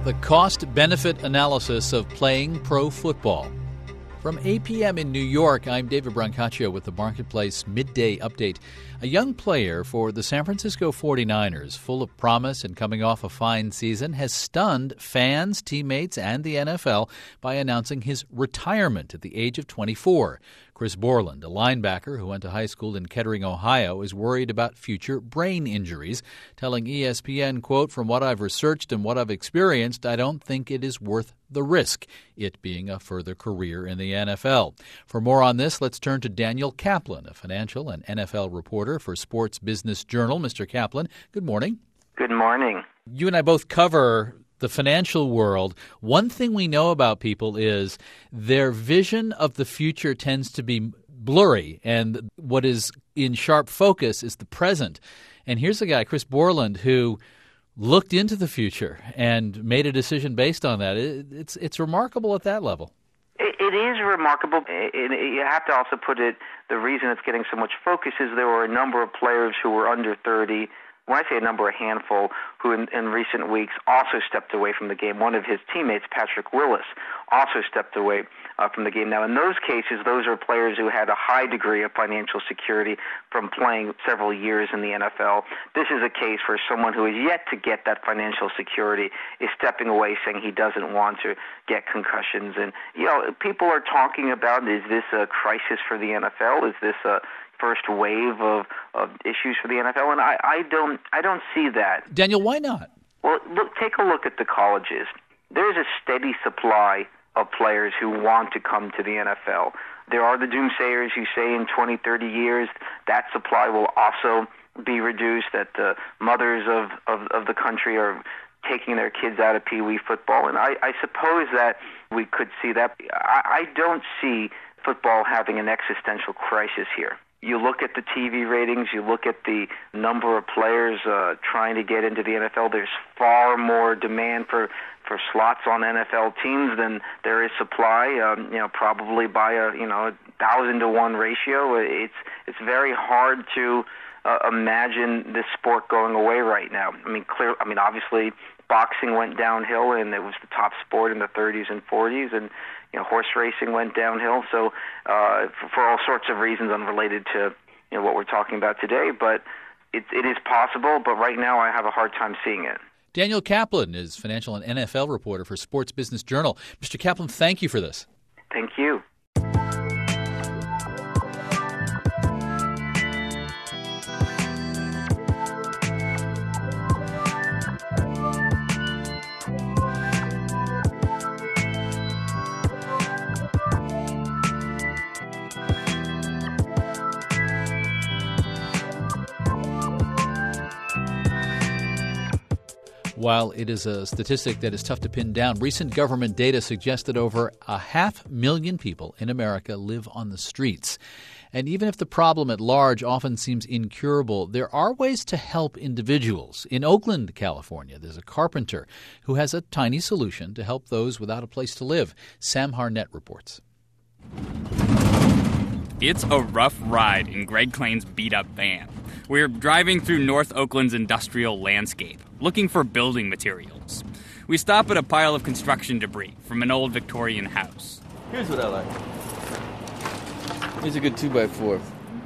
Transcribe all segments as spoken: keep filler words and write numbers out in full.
The cost-benefit analysis of playing pro football. From eight p.m. in New York, I'm David Brancaccio with the Marketplace Midday Update. A young player for the San Francisco forty-niners, full of promise and coming off a fine season, has stunned fans, teammates, and the N F L by announcing his retirement at the age of twenty-four. Chris Borland, a linebacker who went to high school in Kettering, Ohio, is worried about future brain injuries, telling E S P N, quote, "From what I've researched and what I've experienced, I don't think it is worth the risk, it being a further career in the N F L." For more on this, let's turn to Daniel Kaplan, a financial and N F L reporter for Sports Business Journal. Mister Kaplan, good morning. Good morning. You and I both cover the financial world. One thing we know about people is their vision of the future tends to be blurry, and what is in sharp focus is the present. And here's a guy, Chris Borland, who looked into the future and made a decision based on that. It, it's it's remarkable at that level. It, it is remarkable. It, it, you have to also put it, the reason it's getting so much focus is there were a number of players who were under thirty. When I say a number, a handful, who in, in recent weeks also stepped away from the game. One of his teammates, Patrick Willis, also stepped away uh, from the game. Now, in those cases, those are players who had a high degree of financial security from playing several years in the N F L. This is a case where someone who is yet to get that financial security is stepping away, saying he doesn't want to get concussions. And, you know, people are talking about, is this a crisis for the N F L? Is this a first wave of, of issues for the N F L? And I, I don't I don't see that. Daniel, why not? Well, look, take a look at the colleges. There's a steady supply of players who want to come to the N F L. There are the doomsayers who say in twenty, thirty years that supply will also be reduced, that the mothers of, of, of the country are taking their kids out of Pee Wee football. And I, I suppose that we could see that. I, I don't see football having an existential crisis here. You look at the T V ratings, you look at the number of players uh, trying to get into the N F L. There's far more demand for, for slots on N F L teams than there is supply. Um, you know, probably by a you know a thousand to one ratio. It's it's very hard to uh, imagine this sport going away right now. I mean, clear. I mean, obviously, boxing went downhill, and it was the top sport in the thirties and forties, and you know, horse racing went downhill. So, uh, for, for all sorts of reasons unrelated to you know what we're talking about today, but it, it is possible. But right now, I have a hard time seeing it. Daniel Kaplan is financial and N F L reporter for Sports Business Journal. Mister Kaplan, thank you for this. Thank you. While it is a statistic that is tough to pin down, recent government data suggests that over a half million people in America live on the streets. And even if the problem at large often seems incurable, there are ways to help individuals. In Oakland, California, there's a carpenter who has a tiny solution to help those without a place to live. Sam Harnett reports. It's a rough ride in Greg Klain's beat-up van. We're driving through North Oakland's industrial landscape, looking for building materials. We stop at a pile of construction debris from an old Victorian house. Here's what I like. Here's a good two by four.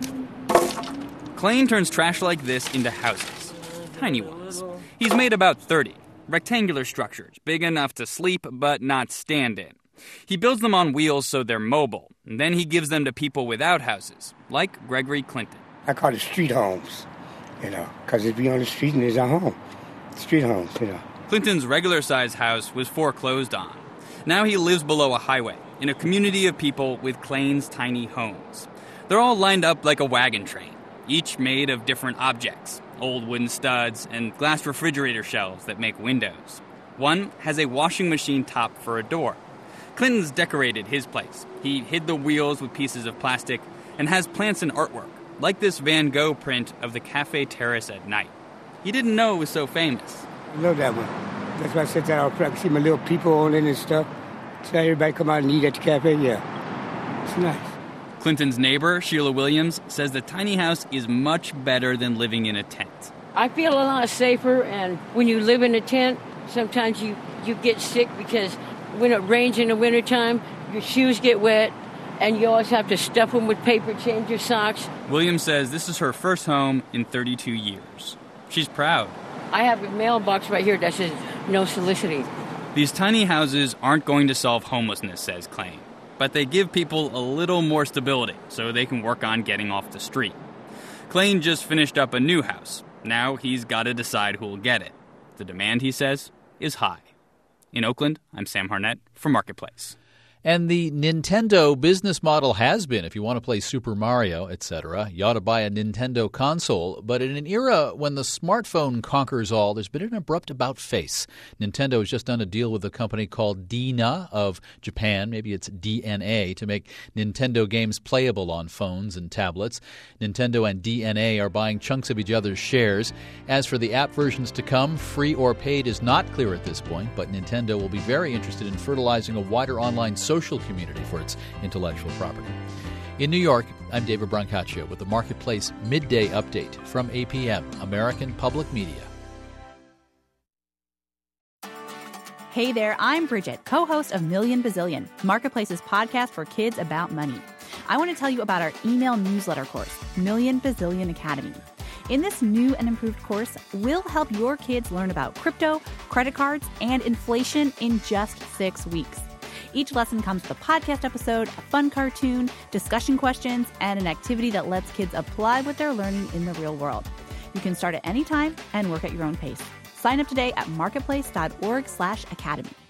Klain turns trash like this into houses. Tiny ones. He's made about thirty. Rectangular structures, big enough to sleep but not stand in. He builds them on wheels so they're mobile, and then he gives them to people without houses, like Gregory Clinton. I call it street homes, you know, because it'd be on the street and it's our home. Street homes, you know. Clinton's regular-sized house was foreclosed on. Now he lives below a highway, in a community of people with Klain's tiny homes. They're all lined up like a wagon train, each made of different objects, old wooden studs and glass refrigerator shelves that make windows. One has a washing machine top for a door. Clinton's decorated his place. He hid the wheels with pieces of plastic and has plants and artwork, like this Van Gogh print of the Cafe Terrace at night. He didn't know it was so famous. I love that one. That's why I said that all crap. See my little people on it and stuff. So everybody come out and eat at the cafe, yeah. It's nice. Clinton's neighbor, Sheila Williams, says the tiny house is much better than living in a tent. I feel a lot safer, and when you live in a tent, Sometimes you, you get sick because when it rains in the wintertime, your shoes get wet, and you always have to stuff them with paper, change your socks. Williams says this is her first home in thirty-two years. She's proud. I have a mailbox right here that says no soliciting. These tiny houses aren't going to solve homelessness, says Klain, but they give people a little more stability so they can work on getting off the street. Klain just finished up a new house. Now he's got to decide who'll get it. The demand, he says, is high. In Oakland, I'm Sam Harnett for Marketplace. And the Nintendo business model has been, if you want to play Super Mario, et cetera, you ought to buy a Nintendo console. But in an era when the smartphone conquers all, there's been an abrupt about-face. Nintendo has just done a deal with a company called D N A of Japan, maybe it's D N A, to make Nintendo games playable on phones and tablets. Nintendo and D N A are buying chunks of each other's shares. As for the app versions to come, free or paid is not clear at this point, but Nintendo will be very interested in fertilizing a wider online social social community for its intellectual property. In New York, I'm David Brancaccio with the Marketplace Midday Update from A P M, American Public Media. Hey there, I'm Bridget, co-host of Million Bazillion, Marketplace's podcast for kids about money. I want to tell you about our email newsletter course, Million Bazillion Academy. In this new and improved course, we'll help your kids learn about crypto, credit cards, and inflation in just six weeks. Each lesson comes with a podcast episode, a fun cartoon, discussion questions, and an activity that lets kids apply what they're learning in the real world. You can start at any time and work at your own pace. Sign up today at marketplace.org slash academy.